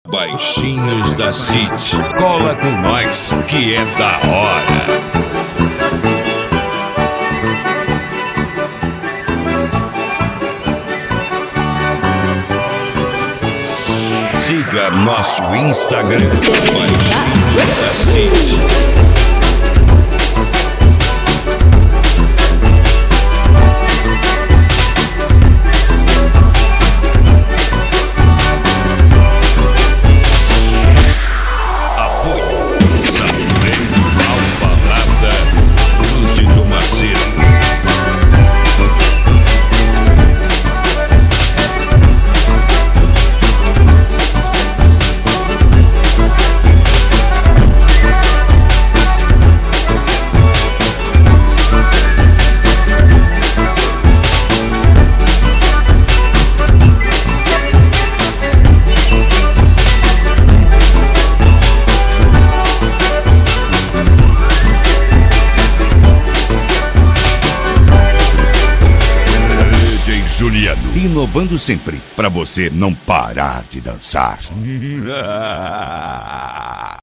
Baixinhos da City, cola com nós que é da hora. Siga nosso Instagram, Baixinhos da City. Juliano, inovando sempre, pra você não parar de dançar.